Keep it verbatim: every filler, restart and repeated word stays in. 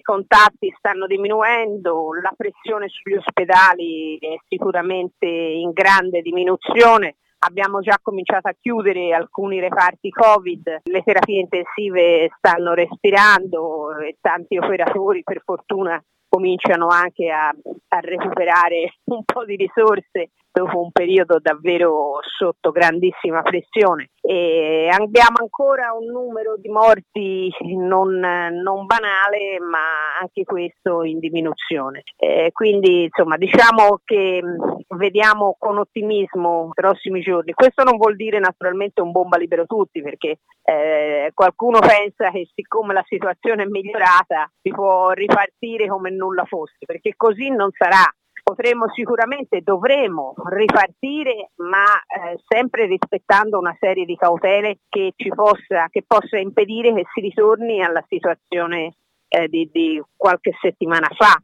contatti stanno diminuendo, la pressione sugli ospedali è sicuramente in grande diminuzione. Abbiamo già cominciato a chiudere alcuni reparti Covid, le terapie intensive stanno respirando e tanti operatori per fortuna cominciano anche a, a recuperare un po' di risorse dopo un periodo davvero sotto grandissima pressione. E abbiamo ancora un numero di morti non, non banale, ma anche questo in diminuzione. Eh, quindi insomma diciamo che mh, vediamo con ottimismo i prossimi giorni. Questo non vuol dire naturalmente un bomba libero tutti, perché eh, qualcuno pensa che siccome la situazione è migliorata si può ripartire come nulla fosse, perché così non sarà. Potremo sicuramente, dovremo ripartire, ma eh, sempre rispettando una serie di cautele che ci possa, che possa impedire che si ritorni alla situazione eh, di, di qualche settimana fa.